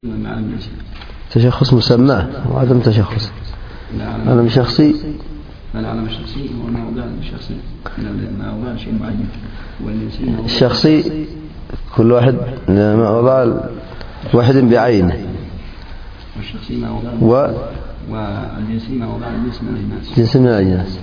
تشخص مسمى وعدم تشخص. العلم الشخصي العلم الشخصي هو موضع الشخصي موضع شيء معين. الشخصي كل واحد موضع واحد بعينه. والشخصي موضع والجنسي موضع الجنس من الناس. جنس من الناس.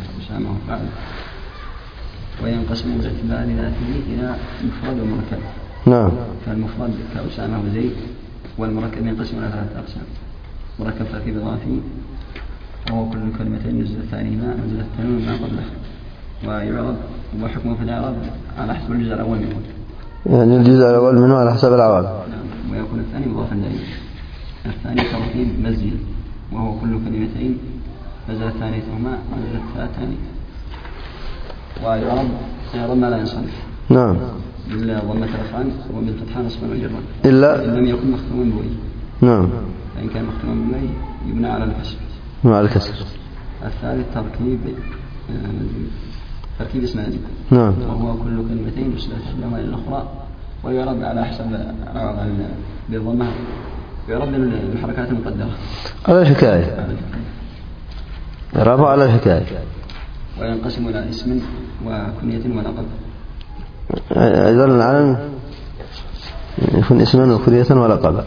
وينقسم باعتبار ذاته إلى مفرد ومركب. نعم. فالمفرد كأسامة وزيد، والمركب ينقسم إلى 3 أقسام. مركب تركيب إضافي وهو كل كلمتين نزل ثانيهما نزل التنوين ما قبله، ويعرض وحكمه في الإعراب على حسب الجزء الأول منه. يعني الجزء الأول منه على حسب العوامل. نعم. ويكون الثاني مضافا دائما. الثاني تركيب مزي وهو كل كلمتين نزل ثانيتهما ونزل الثالث. ويعرض ما لا ينصرف. نعم. إلا ضمة رفعا وبالفتحة نصبا وجرا إلا إن لم يكن مختوما بوي. نعم. فإن كان مختوما بوي يبنى على الكسر. على الكسر. الثالث تركيب اسم لازم. نعم. وهو كل كلمتين يسلت إحداهما إلى الأخرى ويعرض على حسب بالضمة، يعرض بالحركات المقدرة على الحكاية. رفع على الحكاية. وينقسم إلى اسم وكنية ولقب. أيضا العلم يكون اسما وكنية ولقب.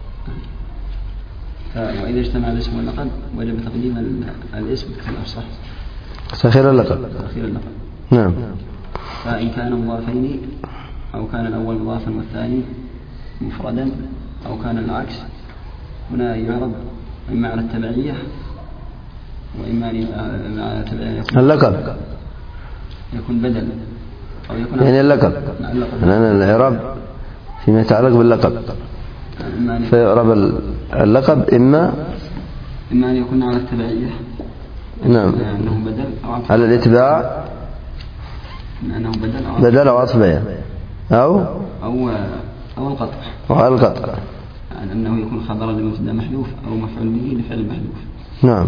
وإذا اجتمع الاسم واللقب وجب تقديم الاسم كالأفصح تأخير اللقب. نعم. فإن كان مضافين أو كان الأول مضافا والثاني مفردا أو كان العكس هنا يعرض إما على التبعية وإما على التبعية اللقب يكون بدل أو يكون يعني اللقب. لأن الإعراب فيما يتعلق باللقب فيعرب اللقب إما أن يكون على التبعية. نعم. أنه بدل أو عطف. على الاتباع أنه بدل أو عطف بيان أو القطع. وعلى القطع. يعني أنه يكون خبرا لمبتدا محذوف أو مفعول به لفعل محذوف. نعم.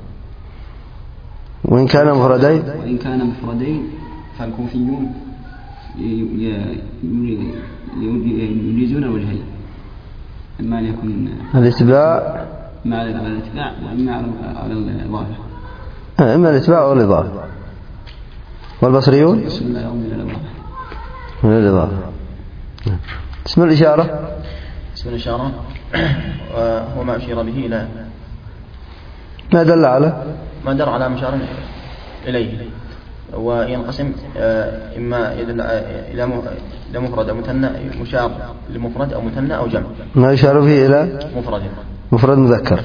وإن كان مفردين فالكوفيون يجيزون الوجهين، إما أن يكون الاتباع مع الاتباع وإما على الإضافة. إما الاتباع أو الإضافة. والبصريون من الإضافة. اسم الإشارة هو ما أشير به إلى ما دل على مشار إليه. وينقسم إما إلى مفرد أو مثنى، مشار لمفرد أو مثنى أو جمع. ما يشار فيه إلى مفرد مذكر،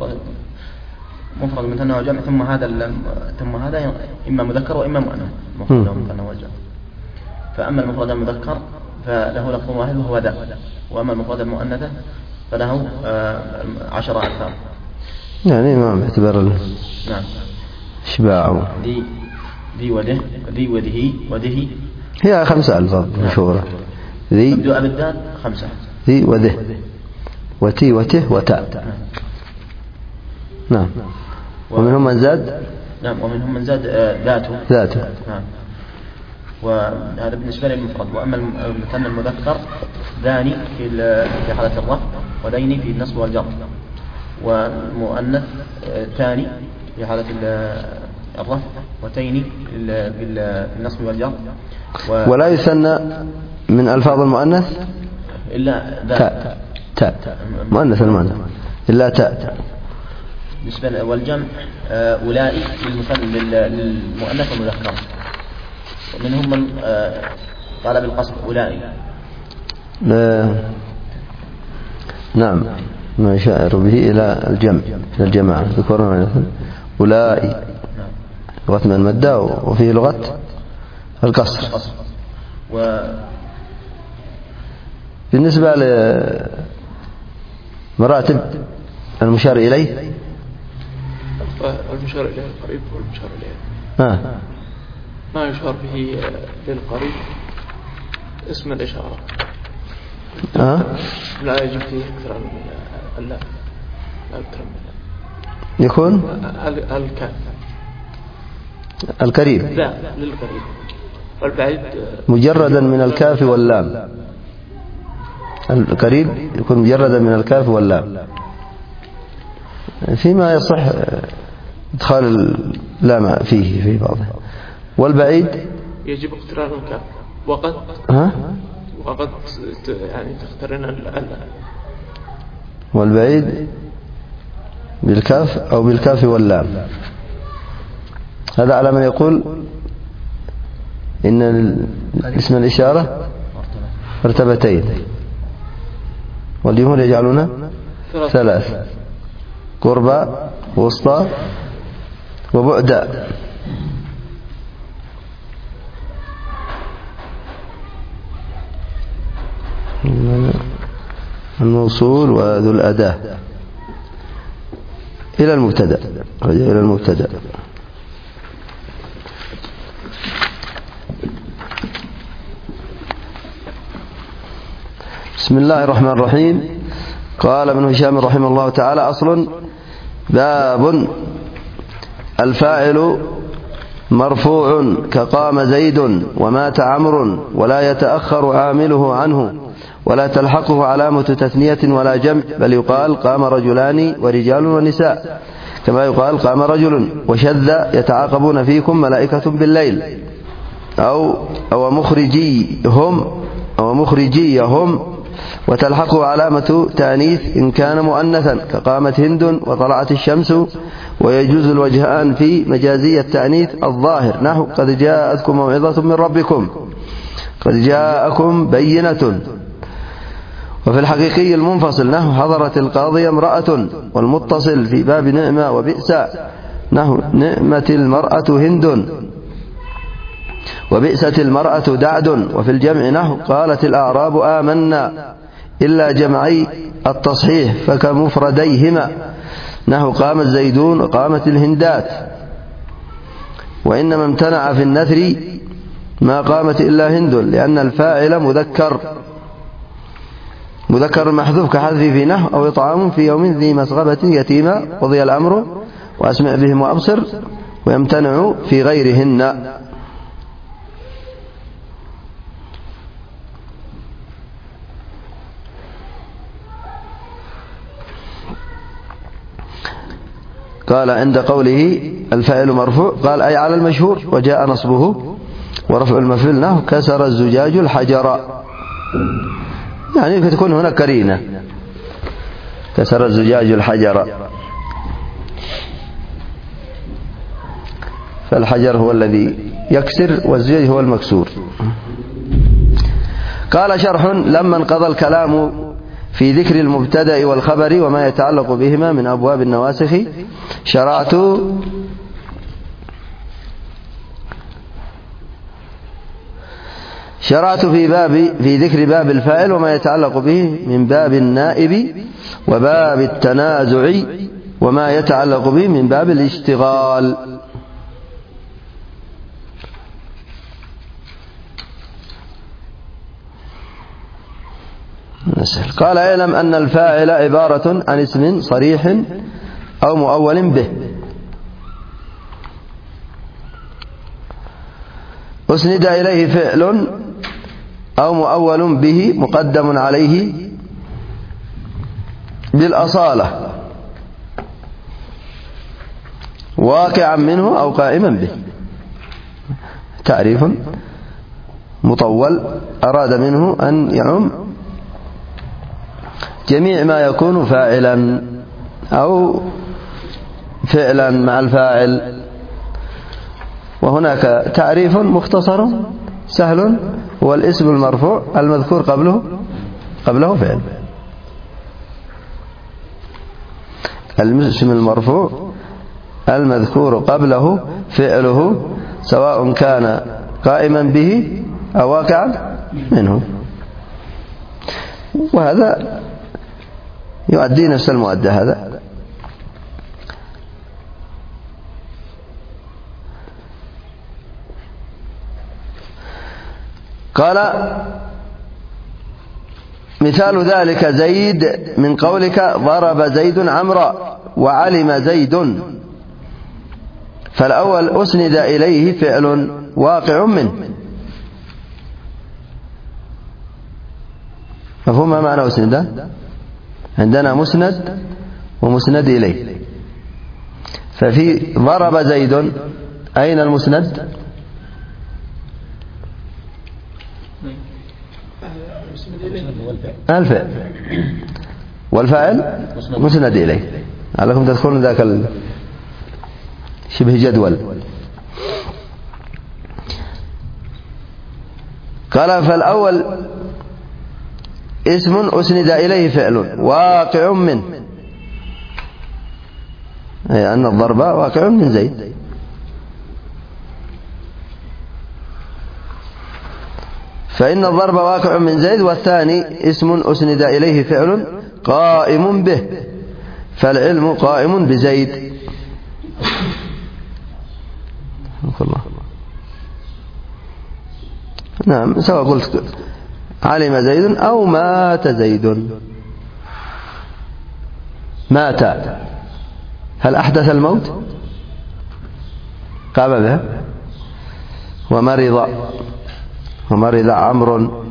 مفرد مثنى وجمع. ثم هذا إما مذكر وإما مؤنث، مفرد ومثنى وجمع. فأما المفرد المذكر فله لفظ واحد وهو ذا، وأما المفرد المؤنثة فله 10 ألفاظ. يعني ما باعتبار نعم إشباع ذي وده ذي وذه وذه هي 5 ألفاظ مشهورة. ذي تبدأ بالذات 5. ذي وذه وتي وته وتاء. نعم. ومنهم من زاد. نعم. ومنهم من زاد ذاته. نعم. وهذا بالنسبة للمفرد. وأما المثنى المذكر ذاني في حالة الرفع وذين في النصب والجر، والمؤنث ثاني في حالة الرفع وتيني في النصب والجر. ولا يثنى من ألفاظ المؤنث إلا تاء مؤنث المؤنث إلا تاء. بالنسبة والجمع أولئك للمؤنث والمذكر. ومنهم من قال بالقصر أولئك. نعم. ما يشار به إلى الجمع إلى الجماعة ذكرنا أولئك لغة من المدة وفيه لغة القصر. بالنسبة لمراتب المشار إليه المشار إليه القريب والمشار إليه ما يشار به للقريب اسم الإشارة لا يجب فيه أكثر من لا أكثر من يكون القريب لا للقريب والبعيد مجردا من الكاف واللام القريب يكون مجردا من الكاف واللام، فيما يصح إدخال اللام فيه في بعضه. والبعيد يجب اقتران الكاف وقد يعني تقترن الألف. والبعيد بالكاف أو بالكاف واللام. هذا على من يقول إن اسم الإشارة مرتبتين، والجمهور يجعلونه 3: قربى، وسطى، وبعدا. الموصول وذو الأداة إلى المبتدأ، رجع إلى المبتدأ. بسم الله الرحمن الرحيم. قال ابن هشام رحمه الله تعالى: أصل باب الفاعل مرفوع كقام زيد ومات عمرو، ولا يتأخر عامله عنه، ولا تلحقه علامة تثنية ولا جمع، بل يقال قام رجلان ورجال ونساء، كما يقال قام رجل. وشذ يتعاقبون فيكم ملائكة بالليل، أو مخرجيهم، وتلحقه علامة تانيث إن كان مؤنثا، كقامت هند وطلعت الشمس. ويجوز الوجهان في مجازي التأنيث الظاهر، نحو قد جاءتكم موعظة من ربكم، قد جاءكم بينة. وفي الحقيقي المنفصل، نحو حضرت القاضية امرأة. والمتصل في باب نعمة وبئس، نحو نعمة المرأة هند وبئست المرأة دعد. وفي الجمع، نحو قالت الأعراب آمنا، إلا جمعي التصحيح فكمفرديهما، نحو قام الزيدون وقامت الهندات. وإنما امتنع في النثر ما قامت إلا هند، لأن الفاعل مذكر محذوف، كحذف في نحو أو إطعام في يوم ذي مسغبة يتيما، قضي الأمر وأسمع بهم وأبصر. ويمتنع في غيرهن. قال عند قوله الفاعل مرفوع، قال أي على المشهور، وجاء نصبه ورفع المفعول، نحو كسر الزجاج الحجر، يعني تكون هنا كرينة، كسر الزجاج الحجر، فالحجر هو الذي يكسر والزجاج هو المكسور. قال شرح: لما انقضى الكلام في ذكر المبتدأ والخبر وما يتعلق بهما من أبواب النواسخ، شرعت في ذكر باب الفاعل وما يتعلق به من باب النائب وباب التنازع وما يتعلق به من باب الاشتغال. قال: اعلم أن الفاعل عبارة عن اسم صريح أو مؤول به أسند إليه فعل أو مؤول به مقدم عليه بالأصالة، واقعا منه أو قائما به. تعريف مطول أراد منه أن يعم جميع ما يكون فاعلا أو فعلا مع الفاعل. وهناك تعريف مختصر سهل، هو الاسم المرفوع المذكور قبله فعل. الاسم المرفوع المذكور قبله فعله، سواء كان قائما به أو واقعا منه، وهذا يؤدي نفس المؤدى. هذا قال: مثال ذلك زيد من قولك ضرب زيد عمرا وعلم زيد، فالأول أسند إليه فعل واقع منه، مفهوم ما معنى أسند؟ عندنا مسند ومسند إليه. ففي ضرب زيد، أين المسند؟ الفعل، والفاعل مسند إليه. عليكم تذكرون ذاك شبه جدول. قال فالأول اسم أسند إليه فعل واقع منه، أي أن الضرب واقع من زيد. فإن الضرب واقع من زيد. والثاني اسم أسند إليه فعل قائم به، فالعلم قائم بزيد. نعم، سواء قلت علم زيد أو مات زيد. مات، هل أحدث الموت؟ قام به. ومرض عمرو،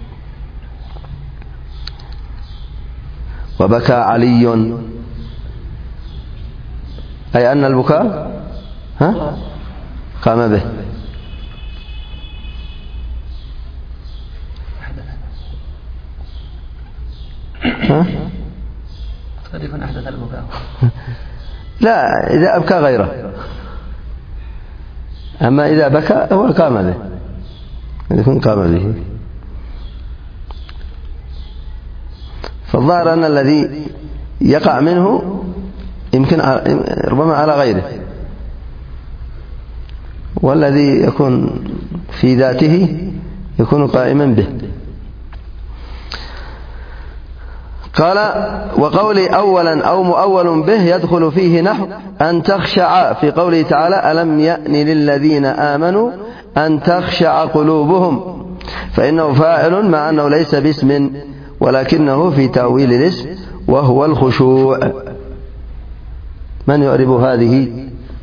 وبكى علي، أي أن البكاء قام به. قد يكون أحدث البكاء. لا، إذا أبكى غيره، أما إذا بكى هو قام به، يكون قام به. فالظاهر أن الذي يقع منه يمكن ربما على غيره، والذي يكون في ذاته يكون قائما به. قال وقولي أولا أو مؤول به يدخل فيه نحو أن تخشع، في قوله تعالى ألم يأن للذين آمنوا أن تخشع قلوبهم، فإنه فاعل مع أنه ليس باسم ولكنه في تأويل الاسم وهو الخشوع. من يعرب هذه؟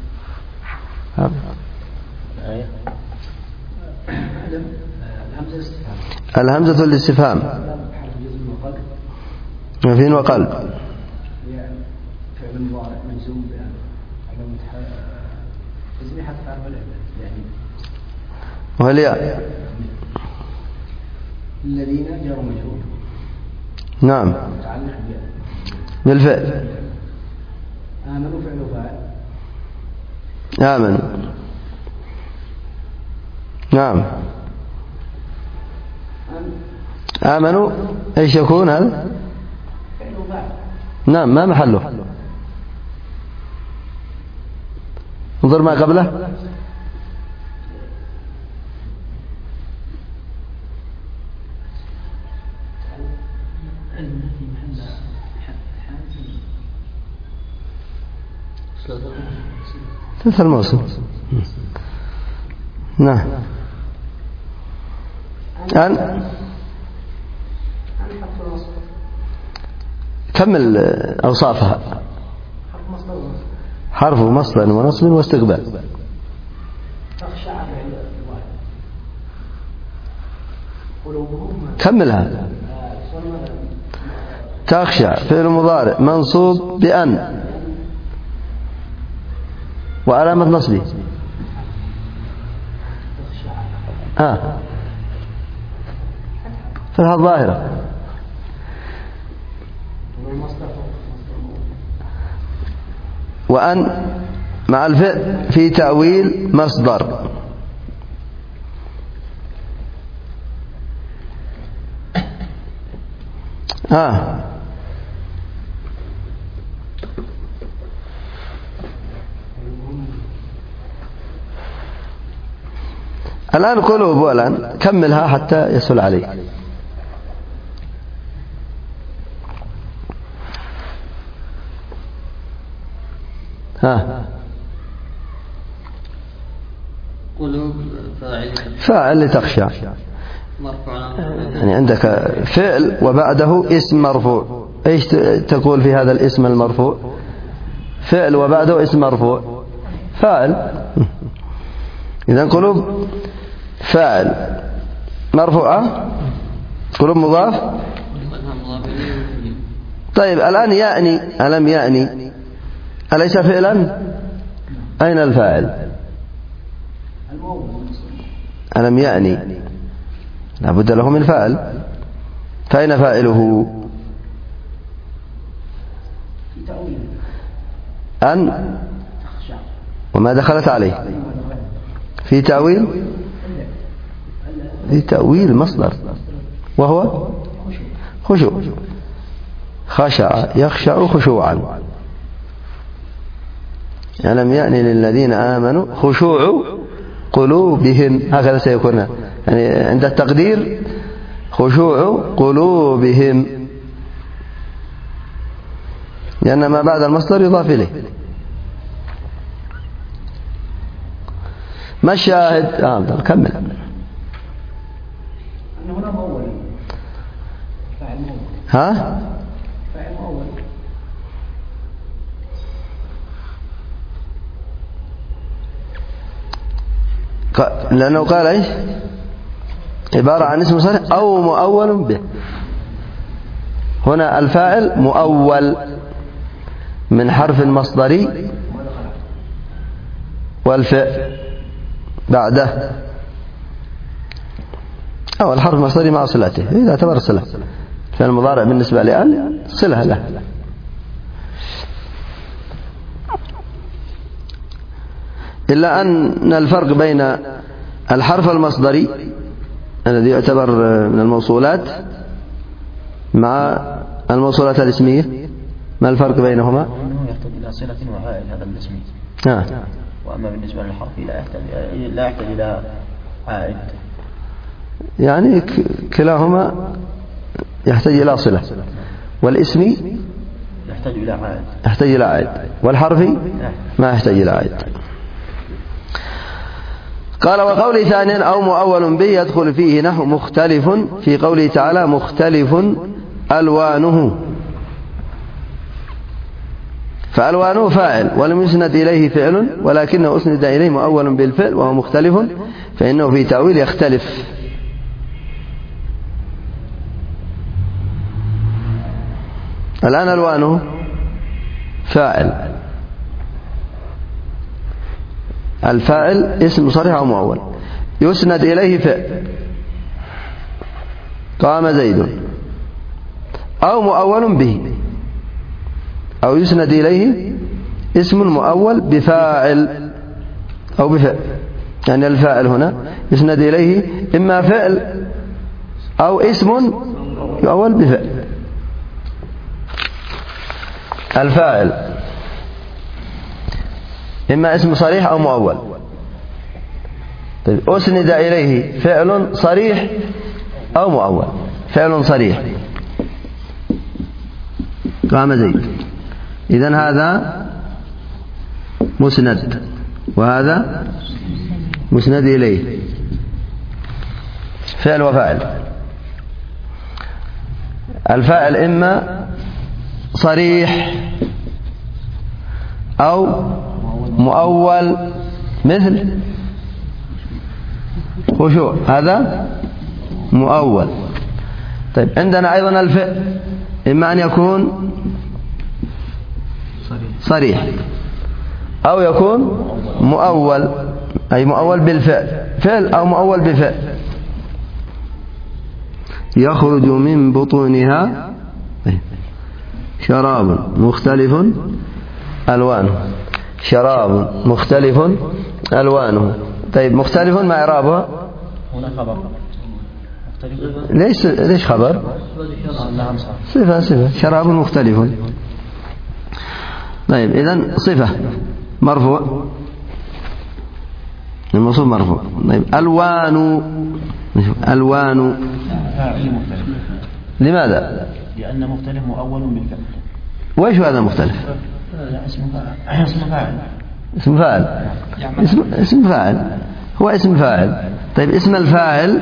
الهمزة الاستفهام فين وقلب، فعل مضارع مجزوم والياء الذين جار مجرور. نعم، بالفعل. آمنوا فعل فاعل. آمنوا، نعم. آمنوا ايش يكون هذا؟ نعم، ما محله؟ انظر ما قبله. ثلاث الموصول. نعم. كمل أوصافها. حرف مصدر ونصب واستقبال. كملها. تخشع فعل مضارع منصوب بأن وعلامة نصبه فتحة الظاهرة. وأن مع الفعل في تأويل مصدر. الآن قلوب، والآن كملها حتى يسهل عليك. قلوب فاعل لتخشع، يعني عندك فعل وبعده اسم مرفوع. ايش تقول في هذا الاسم المرفوع؟ فعل وبعده اسم مرفوع فاعل. إذن قلوب فاعل مرفوعة، قلوب مضاف طيب الآن يأني، ألم يأني أليس فعلا؟ أين الفاعل؟ ألم يأني لا بد له من فاعل، فأين فاعله؟ أن وما دخلت عليه في تأويل، في تأويل مصدر وهو خشوع، خشع يخشع خشوعا. ألم يأن للذين آمنوا خشوع قلوبهم، هكذا سيكون يعني عند التقدير خشوع قلوبهم، لأن ما بعد المصدر يضاف إليه. ما الشاهد؟ كمل. هنا مؤول فاعل مؤول. ها؟ فاعل مؤول. لأنه قال إيش؟ عبارة عن اسم صريح أو مؤول به. هنا الفاعل مؤول من حرف المصدري والفعل بعده، أو الحرف المصدري مع صلته إذا اعتبر صلة، فالمضارع بالنسبة لأن صلة له. إلا أن الفرق بين الحرف المصدري الذي يعتبر من الموصولات مع الموصولات الاسمية، ما الفرق بينهما؟ أنه يحتاج إلى صلة وعائد هذا الاسم. وأما بالنسبة للحرف لا يحتاج إلى عائد، يعني كلاهما يحتاج إلى صلة، والاسمي يحتاج إلى عائد، والحرفي ما يحتاج إلى عائد. قال وقول ثانيا أو مؤول به يدخل فيه نحو مختلف، في قوله تعالى مختلف ألوانه، فألوانه فاعل ولم يسند إليه فعل، ولكنه أسند إليه مؤول بالفعل وهو مختلف، فإنه في تأويل يختلف. الآن ألوانه فاعل، الفاعل اسم صريح أو مؤول، يسند إليه فعل قام زيد، أو مؤول به، أو يسند إليه اسم مؤول بفاعل أو بفعل، يعني الفاعل هنا يسند إليه إما فعل أو اسم مؤول بفعل. الفاعل إما اسم صريح أو مؤول. طيب أسند إليه فعل صريح أو مؤول. فعل صريح قام زيد، إذن هذا مسند وهذا مسند إليه، فعل وفاعل. الفاعل إما صريح أو مؤول مثل خشوع، هذا مؤول. طيب عندنا أيضا الفعل إما أن يكون صريح أو يكون مؤول، أي مؤول بالفعل، فعل أو مؤول بفعل. يخرج من بطونها شراب مختلف ألوانه، شراب مختلف ألوانه. طيب مختلف ما إعرابها؟ هنا خبر. ليش خبر؟ صفة شراب مختلف. طيب إذن صفة مرفوع، الموصوف مرفوع. طيب ألوان لماذا؟ لأن مختلف مؤول بالفعل. وإيش هذا مختلف؟ اسم فاعل اسم فاعل هو اسم فاعل. طيب اسم الفاعل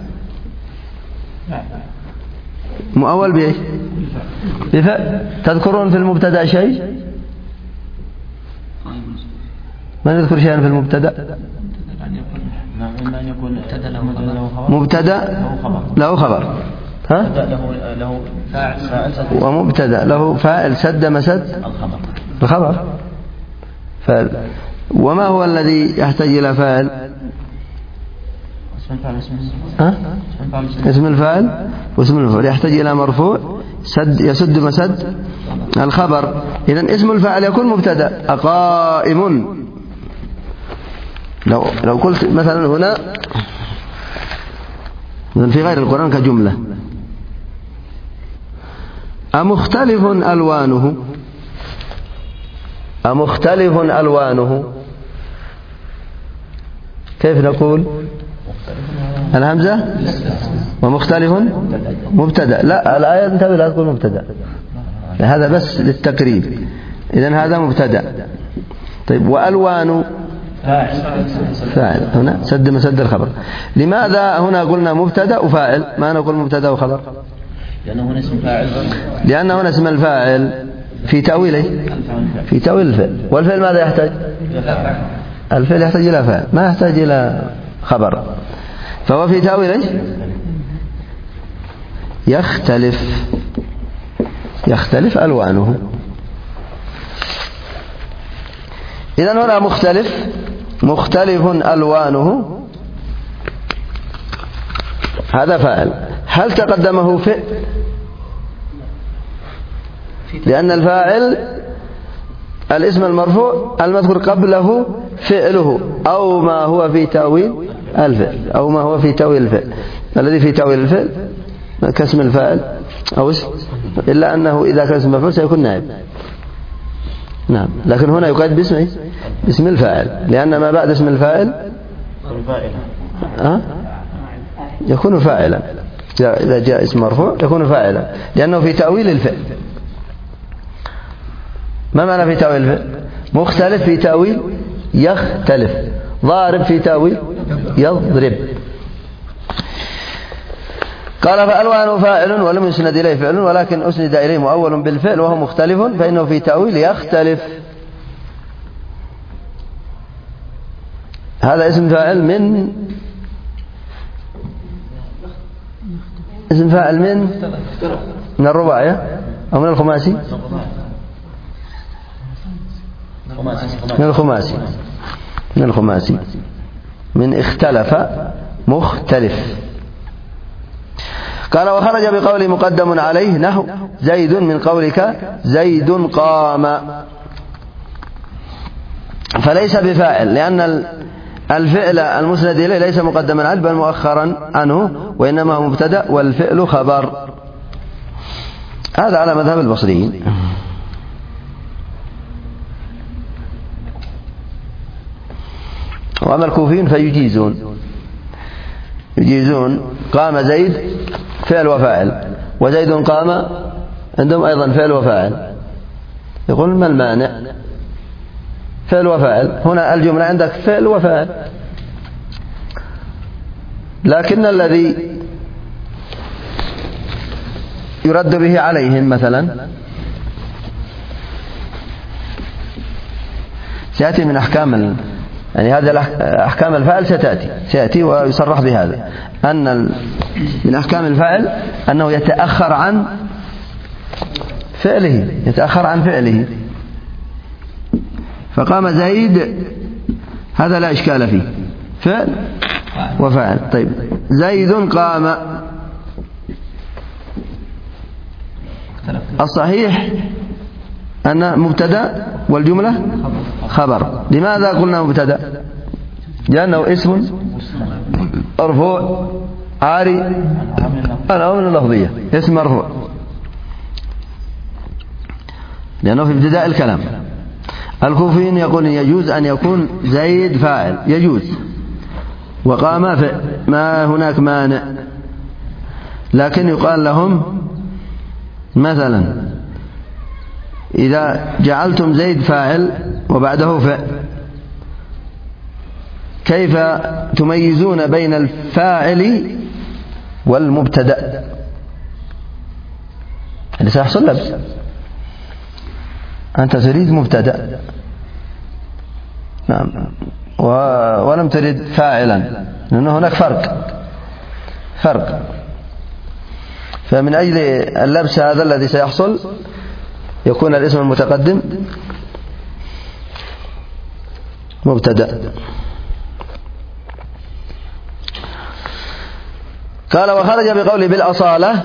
مؤول بإيش؟ بفعل. تذكرون في المبتدأ شيء؟ ما نذكر شيئا في المبتدأ؟ إما أن يكون مبتدأ له خبر، له فاعل ومبتدأ له فاعل سد مسد الخبر. وما هو الذي يحتاج إلى فاعل؟ اسم الفاعل واسم المفعول يحتاج إلى مرفوع يسد مسد الخبر. إذن اسم الفاعل يكون مبتدأ أقائم. لو قلت مثلا هنا في غير القرآن كجملة أمختلف ألوانه، أمختلف ألوانه، كيف نقول؟ الهمزة ومختلف مبتدأ. لا الآية انتبه لا تقول مبتدأ، هذا بس للتقريب. إذن هذا مبتدأ. طيب وألوان فاعل هنا سد مسد الخبر. لماذا هنا قلنا مبتدأ وفاعل ما نقول مبتدأ وخبر؟ لأنه هنا اسم فاعل، لأنه هنا اسم الفاعل في تأويله في تأويل الفعل. والفعل ماذا يحتاج؟ الفعل يحتاج إلى فاعل ما يحتاج إلى خبر. فهو في تأويله يختلف ألوانه. إذن هنا مختلف ألوانه هذا فاعل. هل تقدمه فعل؟ لأن الفاعل الاسم المرفوع المذكور قبله فعله أو ما هو في تأويل الفعل أو ما هو في تأويل الفعل. الذي في تأويل الفعل كاسم الفاعل أو اسم، إلا أنه إذا كان اسم مفعول سيكون نائب. نعم، لكن هنا يقاد باسم الفاعل، لأن ما بعد اسم الفاعل يكون فاعلا. إذا جاء اسم مرفوع يكون فاعلا لأنه في تأويل الفعل. ما معنى في تأويل الفعل؟ مختلف في تأويل يختلف، ضارب في تأويل يضرب. قال فألوان فاعل ولم يسند إليه فعل ولكن أسند إليه مؤول بالفعل وهو مختلف فإنه في تأويل يختلف. هذا اسم فاعل من من الرباعية أو من الخماسي؟ من الخماسي من اختلف مختلف. قال وخرج بقول مقدم عليه نحو زيد من قولك زيد قام، فليس بفاعل لأن الفعل المسند إليه ليس مقدما عليه بل مؤخرا عنه وإنما هو مبتدأ والفعل خبر. هذا على مذهب البصريين. وأما الكوفيين فيجيزون قام زيد فعل وفاعل وزيد قام عندهم أيضا فعل وفاعل. يقول ما المانع؟ فعل وفاعل هنا الجملة عندك فعل وفاعل، لكن الذي يرد به عليهم مثلا سيأتي من أحكام يعني هذا أحكام الفاعل سيأتي ويصرح بهذا أن من أحكام الفاعل أنه يتأخر عن فعله. فقام زيد هذا لا إشكال فيه فعل وفاعل. طيب زيد قام الصحيح أن مبتدأ والجملة خبر. لماذا قلنا مبتدأ؟ لأنه اسم مرفوع عاري العوامل اللفظية، اسم مرفوع لأنه في ابتداء الكلام. الكوفيين يقولون يجوز أن يكون زيد فاعل يجوز وقام فعل ما هناك مانع، لكن يقال لهم مثلا إذا جعلتم زيد فاعل وبعده فعل كيف تميزون بين الفاعل والمبتدأ؟ هذا سيحصل لبس. أنت تريد مبتدأ نعم ولم تريد فاعلا، لأن هناك فرق. فمن أجل اللبس هذا الذي سيحصل يكون الاسم المتقدم مبتدأ. قال وخرج بقوله بالأصالة،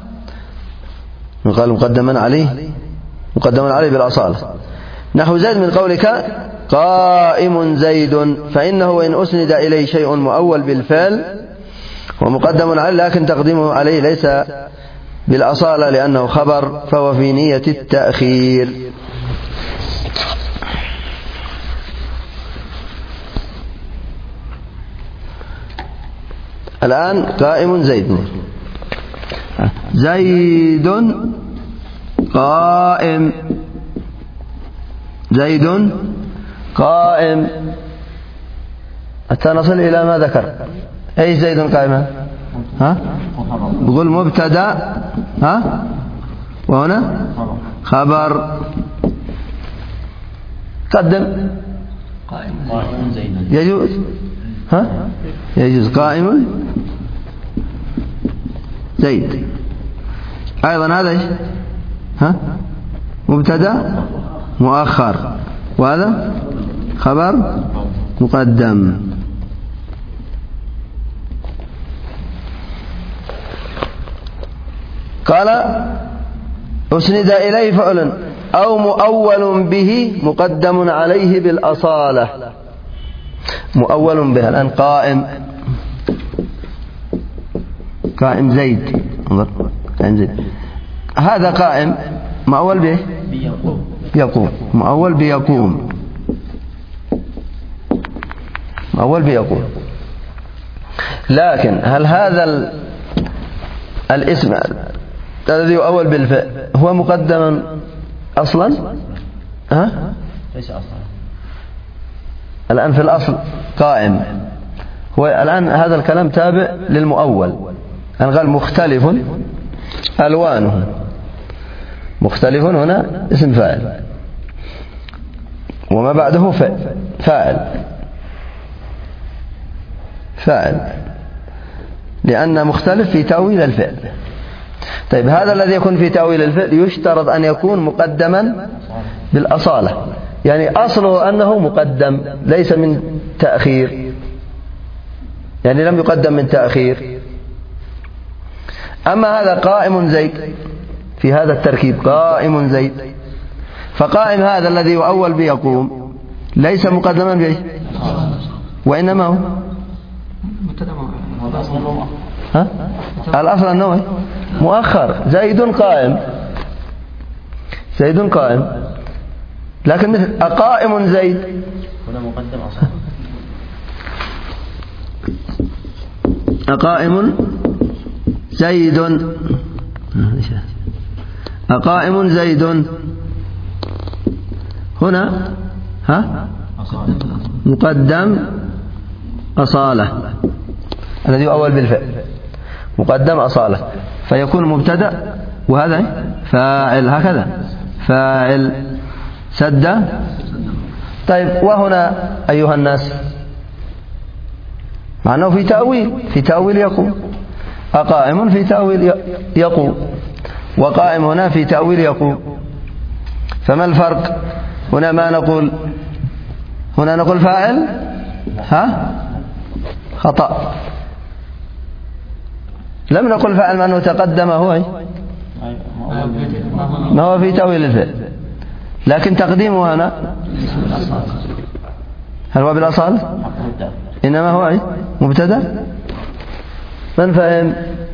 قال مقدما عليه بالأصالة، نحو زيد من قولك قائم زيد، فإنه وإن أسند إليه شيء مؤول بالفعل ومقدم عليه لكن تقديمه عليه ليس بالأصالة لأنه خبر فهو في نية التأخير. الآن قائم زيد، زيد قائم، زيد قائم، حتى نصل إلى ما ذكر. أي زيد قائما؟ بقول مبتدأ وهنا خبر. قدم قائم زيد يجوز، يجوز قائم زيد. أيضا هذا إيش؟ مبتدأ مؤخر، وهذا خبر مقدم. قال أسند إليه فعل أو مؤول به مقدم عليه بالأصالة. مؤول به الآن قائم زيد، قائم زيد، هذا قائم مؤول به يقوم، مؤول بيقوم، مؤول بيقوم. لكن هل هذا الاسم الذي يؤول بالفعل هو مقدما أصلا؟ ليس أصلا. الآن في الأصل قائم، هو الآن هذا الكلام تابع للمؤول. أن قال مختلف ألوانه، مختلف هنا اسم فاعل وما بعده فاعل لأن مختلف في تأويل الفعل. طيب هذا الذي يكون في تأويل الفعل يشترط أن يكون مقدما بالأصالة، يعني أصله أنه مقدم ليس من تأخير، يعني لم يقدم من تأخير. أما هذا قائم زيد في هذا التركيب قائم زيد، فقائم هذا الذي يؤول بيقوم ليس مقدما به، وإنما هو الأصل أنه مؤخر. زيد قائم، زيد قائم، لكن مثل أقائم زيد هنا مقدم أصلا. أقائم زيد، أقائم زيد هنا مقدم أصالة الذي يؤول بالفعل، مقدم أصالة، فيكون مبتدأ وهذا فاعل، هكذا فاعل سد. طيب وهنا أيها الناس مع أنه في تأويل يقوم، أقائم في تأويل يقوم، وقائم هنا في تأويل يقوم، فما الفرق هنا؟ ما نقول هنا نقول فاعل خطأ، لم نقل فاعل مع أنه تقدم هو ما هو في تأويل الفعل، لكن تقديمه هنا هل هو بالأصالة؟ إنما هو مبتدأ. من فهم؟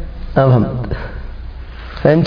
فهمت؟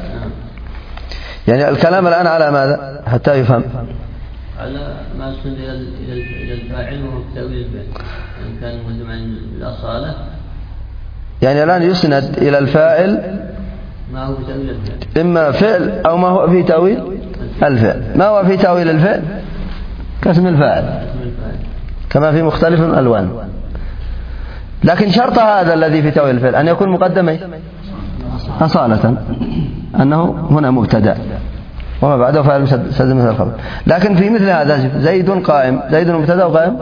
يعني الكلام الآن على ماذا حتى يفهم؟ على ما يصل إلى الفاعل وهو في تأويل الفعل، إن كان مجمعا بالأصالة. يعني الآن يسند إلى الفاعل ما هو في تأويل الفعل، إما فعل أو ما هو في تأويل الفعل. ما هو في تأويل الفعل كاسم الفاعل كما في مختلف ألوان، لكن شرط هذا الذي في تأويل الفعل أن يكون مقدم أصالة، أنه هنا مبتدأ وما بعده فاعل سد مثل الخبر. لكن في مثل هذا زيد قائم، زيد مبتدأ وقائم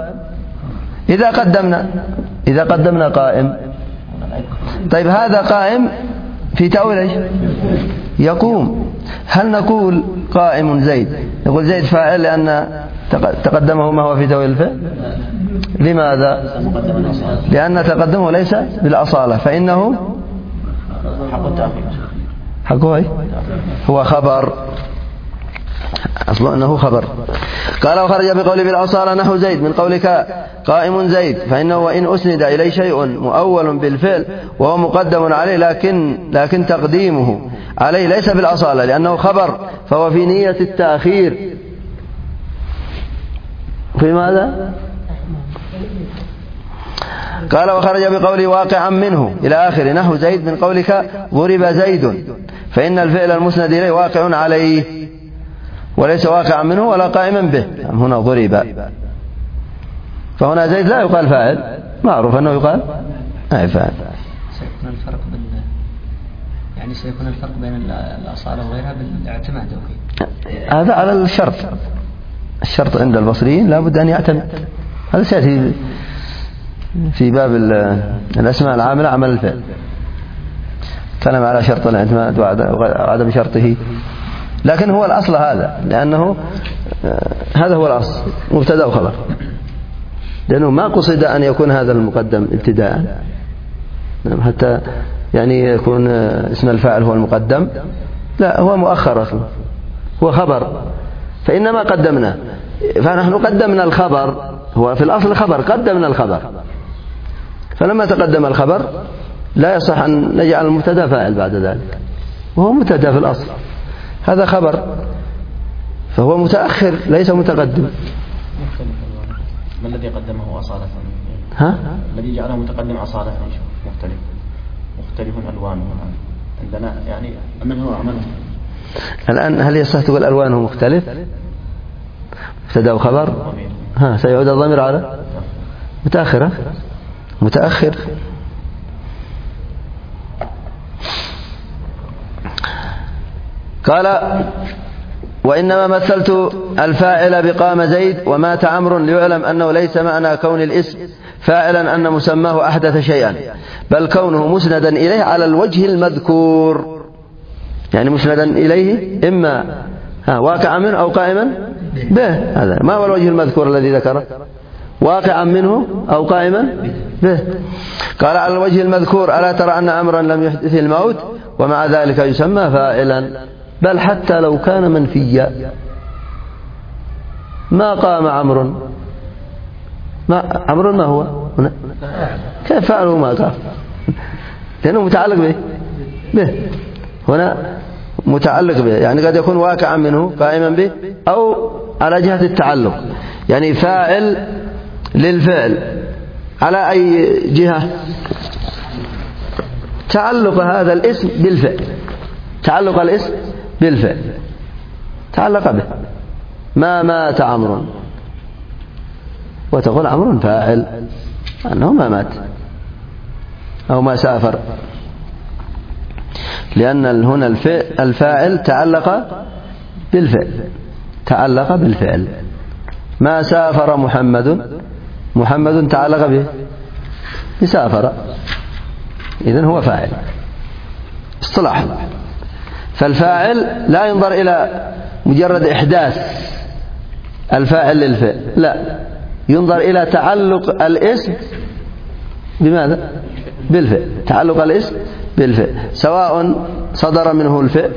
إذا قدمنا قائم. طيب هذا قائم في تأويل إيش؟ يقوم. هل نقول قائم زيد نقول زيد فاعل لأن تقدمه ما هو في تأويل الفعل؟ لماذا؟ لأن تقدمه ليس بالأصالة فإنه حقه هو خبر، أصلا أنه خبر. قال وخرج بقول بالأصالة نحو زيد من قولك قائم زيد، فإنه وإن أسند إليه شيء مؤول بالفعل وهو مقدم عليه لكن تقديمه عليه ليس بالأصالة لأنه خبر، فهو في نية التأخير. في ماذا؟ قال وخرج بقوله واقعا منه إلى آخر نحو زيد من قولك ضرب زيد، فإن الفعل المسند إليه واقع عليه وليس واقعا منه ولا قائما به. هنا ضرب، فهنا زيد لا يقال فاعل، معروف أنه يقال فاعل. سيكون الفرق سيكون الفرق بين الأصالة وغيرها بالاعتماد. هذا على الشرط عند البصريين لا بد أن يعتمد. هذا سيأتي في باب الأسماء العاملة عمل الفعل، كلام على شرط الاعتماد وعدم شرطه، لكن هو الأصل هذا، لأنه هذا هو الأصل مبتدأ وخبر، لأنه ما قصد أن يكون هذا المقدم ابتداء حتى يكون اسم الفاعل هو المقدم، لا هو مؤخر أصلا، هو خبر، فإنما قدمنا، فنحن قدمنا الخبر، هو في الأصل خبر، قدمنا الخبر، فلما تقدم الخبر لا يصح أن نجعل المبتدأ فاعل بعد ذلك، وهو مبتدأ في الأصل، هذا خبر فهو متأخر ليس متقدم. ما الذي قدمه أصالة؟ الذي جعله متقدم أصالة مختلف ألوانه عندنا، من هو عمله الآن؟ هل يصح تقول ألوانه مختلف مبتدأ وخبر؟ سيعود الضمير على متأخر. قال وإنما مثلت الفاعل بقام زيد ومات عمرو ليعلم أنه ليس معنى كون الاسم فاعلا أن مسماه أحدث شيئا، بل كونه مسندا إليه على الوجه المذكور، مسندا إليه إما واقعا منه أو قائما به. هذا ما هو الوجه المذكور الذي ذكره؟ واقعا منه أو قائما به. قال على الوجه المذكور ألا ترى أن عمرا لم يحدث الموت ومع ذلك يسمى فاعلا، بل حتى لو كان منفيا ما قام عمرو، عمرو ما هو هنا؟ كيف فعله ما قام؟ لأنه متعلق به هنا، متعلق به، قد يكون واقعا منه قائما به أو على جهة التعلق، فاعل للفعل على أي جهة؟ تعلق هذا الاسم بالفعل، تعلق الاسم بالفعل، تعلق به. ما مات عمرو وتقول عمرو فاعل أنه ما مات أو ما سافر، لأن هنا الفاعل تعلق بالفعل. ما سافر محمد تعلق به بسافر، إذن هو فاعل اصطلاحا. فالفاعل لا ينظر إلى مجرد إحداث الفاعل للفعل، لا، ينظر إلى تعلق الاسم بماذا؟ بالفعل، تعلق الاسم بالفعل، سواء صدر منه الفعل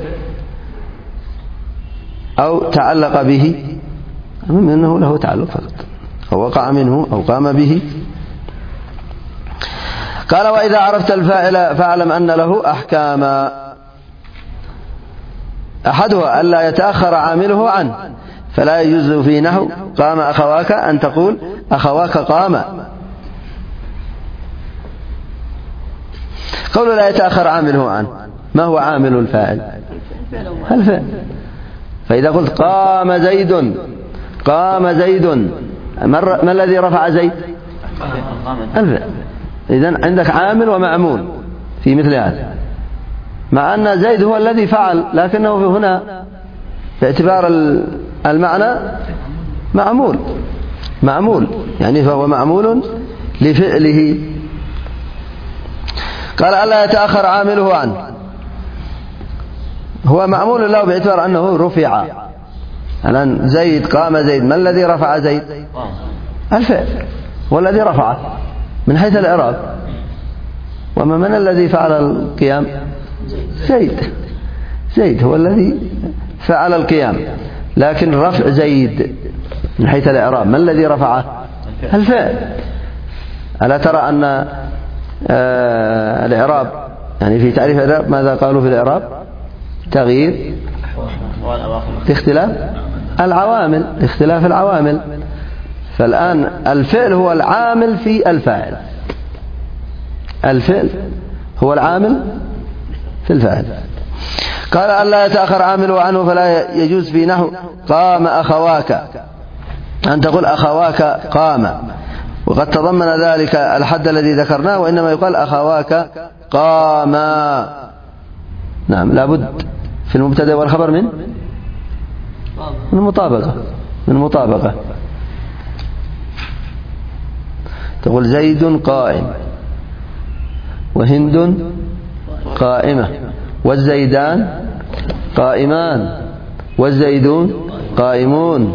أو تعلق به، منه له تعلق فقط، أو وقع منه أو قام به. قال وإذا عرفت الفاعل فاعلم أن له أحكاما، أحدها ألا يتأخر عامله عنه، فلا يجوز في نحو قام أخواك أن تقول أخواك قام. قول لا يتأخر عامله عنه، ما هو عامل الفاعل؟ الفعل. فإذا قلت قام زيد، ما الذي رفع زيد؟ الفعل. إذن عندك عامل ومعمول في مثل هذا، مع أن زيد هو الذي فعل، لكنه في هنا باعتبار المعنى معمول، فهو معمول لفعله. قال ألا يتأخر عامله عنه، هو معمول له باعتبار أنه رفع. الآن زيد، قام زيد، ما الذي رفع زيد؟ الفعل هو الذي رفعه من حيث الإعراب. وما من الذي فعل القيام؟ زيد هو الذي فعل القيام، لكن رفع زيد من حيث الإعراب ما الذي رفعه؟ الفعل. ألا ترى أن الإعراب يعني في تعريف الإعراب ماذا قالوا في الإعراب؟ تغيير اختلاف العوامل. فالآن الفعل هو العامل في الفاعل، الفعل هو العامل في الفاعل. قال ألا يتأخر عامله عنه، فلا يجوز في نحو قام أخواك أن تقول أخواك قام، وقد تضمن ذلك الحد الذي ذكرناه، وإنما يقال أخواك قاما. نعم، لابد في المبتدأ والخبر من المطابقة. تقول زيد قائم، وهند قائمة، والزيدان قائمان، والزيدون قائمون.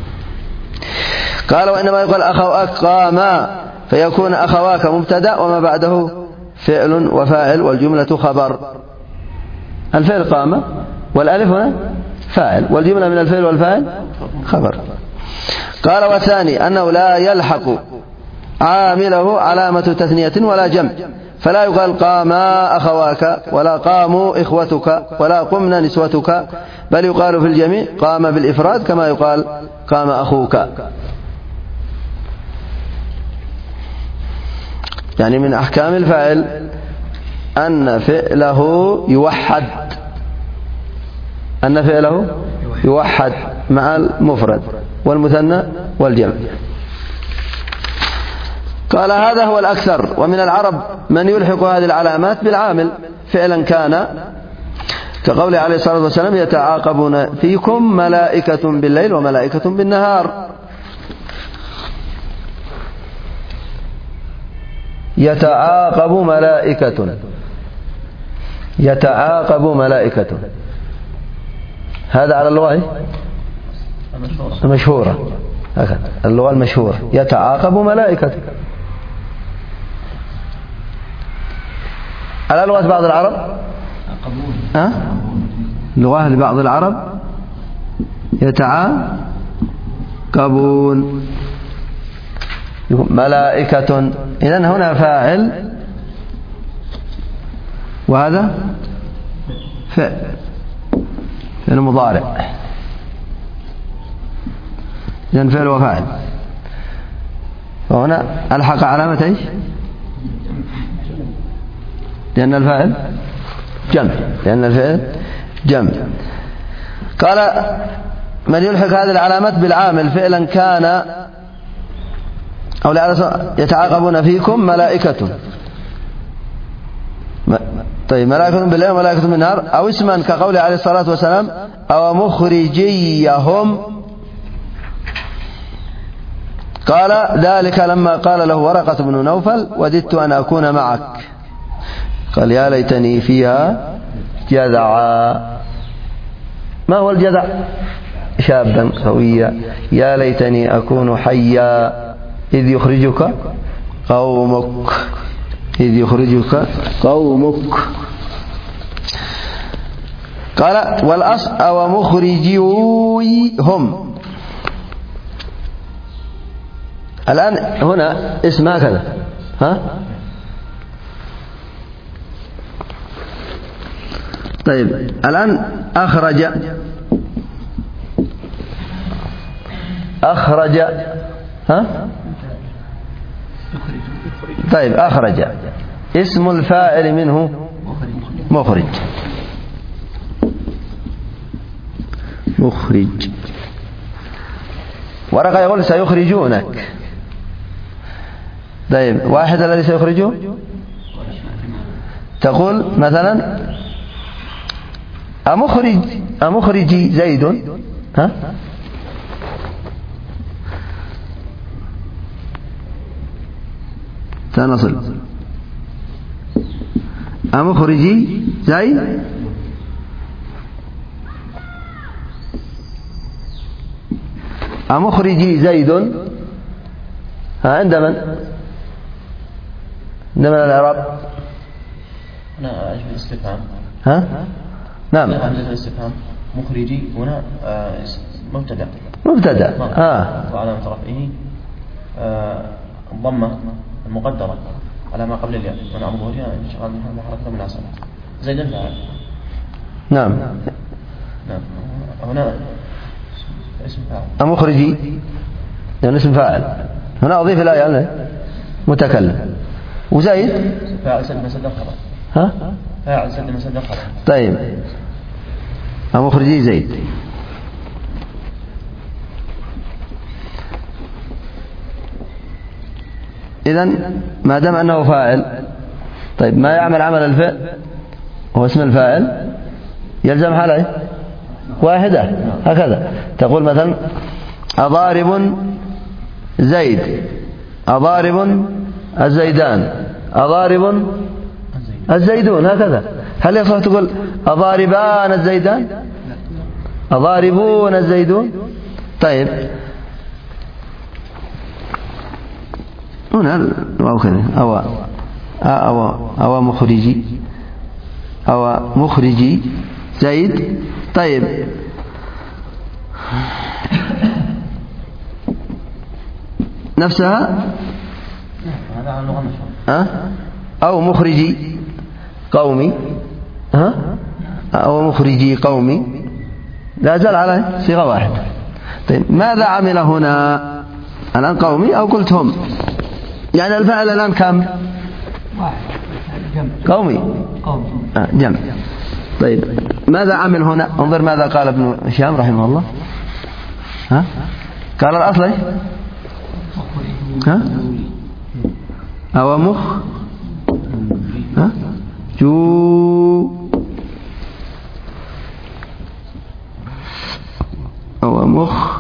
قال وإنما يقول أخواك قاما، فيكون أخواك مبتدأ وما بعده فعل وفاعل والجملة خبر. الفعل قام والألف هنا فاعل، والجملة من الفعل والفاعل خبر. قال والثاني أنه لا يلحق عامله علامة تثنية ولا جمع، فلا يقال قاما أخواك، ولا قاموا إخوتك، ولا قمنا نسوتك، بل يقال في الجميع قام بالإفراد كما يقال قام أخوك. يعني من أحكام الفاعل أن فعله يوحد مع المفرد والمثنى والجمع. قال هذا هو الأكثر، ومن العرب من يلحق هذه العلامات بالعامل فعلا كان، كقوله عليه الصلاة والسلام يتعاقبون فيكم ملائكة بالليل وملائكة بالنهار. يتعاقب ملائكة، هذا على اللغة المشهورة، اللغة المشهورة يتعاقب ملائكة. على لغة بعض العرب لغة لبعض العرب يتعاقبون ملائكة. إذن هنا فاعل وهذا فعل مضارع، إذن فعل وفاعل. وهنا ألحق علامة إيش؟ لأن الفعل جمع. قال من يلحق هذه العلامات بالعامل فعلا كان أو يتعاقبون فيكم ملائكة. طيب ملائكة بالليل وملائكة بالنهار، أو اسما كقوله عليه الصلاة والسلام أو مخرجيهم. قال ذلك لما قال له ورقة بن نوفل وددت أن أكون معك، قال يا ليتني فيها جذعا. ما هو الجذع؟ شابا قويا. يا ليتني أكون حيا إذ يخرجك قومك. قال والأصل أو مخرجيهم. الآن هنا اسم هكذا طيب الآن أخرج طيب أخرج اسم الفاعل منه مخرج. ورقة يقول سيخرجونك. طيب واحد الذي سيخرجه تقول مثلا أمخرجي زيد سنصل أمخرجي زيد أمخرجي زيد عند من؟ عند من الإعراب؟ هنا أجل الاستفهام. ها؟ نعم. أجل الاستفهام مخرجي هنا مبتدأ. وعلامة رفعه الضمة المقدرة على ما قبل الياء ونعم ظهورها انشغال حركة من عسل زيد الفاعل. نعم. هنا اسم فاعل. أمخرجي يعني اسم فاعل. هنا أضيف إلى يعني متكلم. وزيد فاعل سد مسد الخبر. ها؟ فاعل سد مسد الخبر. طيب أمخرجي زيد. إذن ما دام أنه فاعل، طيب ما يعمل عمل الفعل هو اسم الفاعل يلزم حاله واحدة هكذا. تقول مثلا أضارب زيد، أضارب الزيدان، أضارب الزيدون، هكذا. هل يصح تقول أضاربان الزيدان، أضاربون الزيدون؟ طيب هنا أو كذا أو مخرجي زيد. طيب نفسها أو مخرجي قومي، أو مخرجي قومي، لا زال على صيغة واحدة. طيب ماذا عمل هنا الآن؟ قومي أو قلت هم؟ يعني الفعل الآن كم؟ قومي جمع. طيب ماذا عمل هنا؟ انظر ماذا قال ابن هشام رحمه الله. قال الأصل أو مخ أو مخ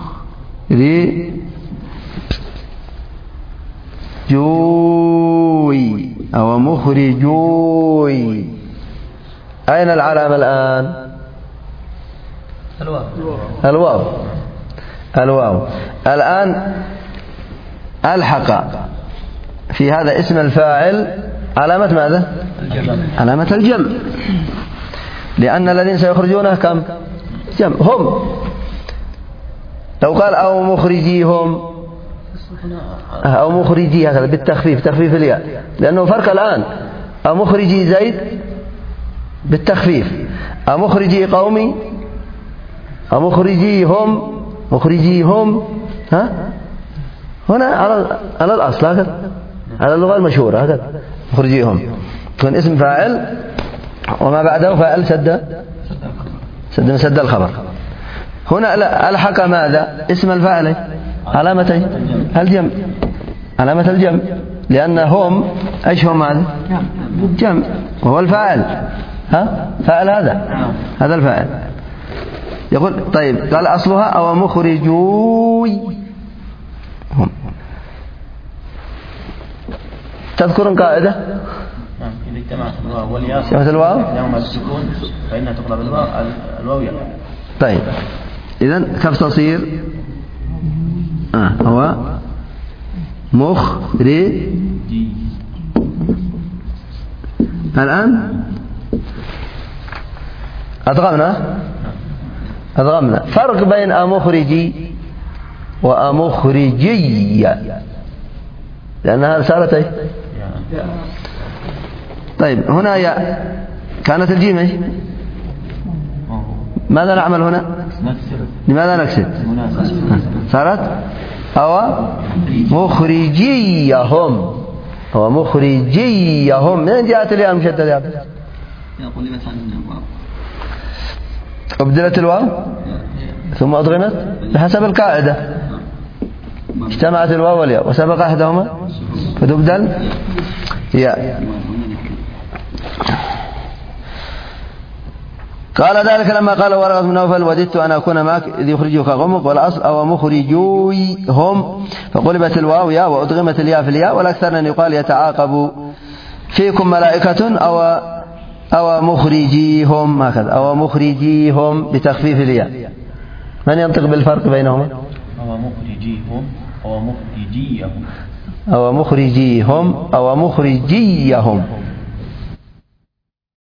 جوي أو مخرجوي. أين العلامة الآن؟ الواو. الآن ألحق في هذا اسم الفاعل علامة ماذا؟ علامة الجمع، لأن الذين سيخرجونه كم؟ جمع هم. لو قال أو مخرجيهم أو مخرجي هكذا بالتخفيف، تخفيف الياء، لأنه فرق الآن. أو مخرجي زيد بالتخفيف، أو مخرجي قومي، أو مخرجيهم هنا على الأصل هكذا، على اللغة المشهورة هكذا مخرجيهم يكون اسم فاعل وما بعده فاعل سد الخبر. هنا ألحق ماذا؟ اسم الفاعل علامتين الجمع، علامة الجمع، لأن هم ايش هم؟ هذا جمع وهو الفاعل. فاعل هذا الفاعل. يقول طيب قال أصلها أو مخرجوي هم. تذكرون قاعدة إذا اجتمعت الواو والياء يوم السكون فإنها تقلب الواو ياء. طيب إذن كيف تصير؟ هو مخرجي. الآن أدغمنا. فرق بين أمخرجي وأمخرجي، لأنها صارت ايش؟ طيب هنا يا كانت الجيم ماذا نعمل هنا؟ لماذا نكسر؟ صارت أو مخرجيهم. هو مخرجيهم. من جاءت الياء مشددة يا عبد؟ أبدلت الواو ثم أضغمت بحسب القاعدة. اجتمعت الواو والياء وسبق أحدهما فتبدل ياء. قال ذلك لما قال ورقة بن نوفل وددت أن أكون معك إذ يخرجك قومك، والأصل أو مخرجوهم، فقلبت الواو ياء وأدغمت الياء في الياء، والأكثر أن يقال يتعاقب فيكم ملائكة أو مخرجيهم، هكذا أو مخرجيهم بتخفيف الياء. من ينطق بالفرق بينهما؟ مخرجيهم أو مخرجيهم أو مخرجيهم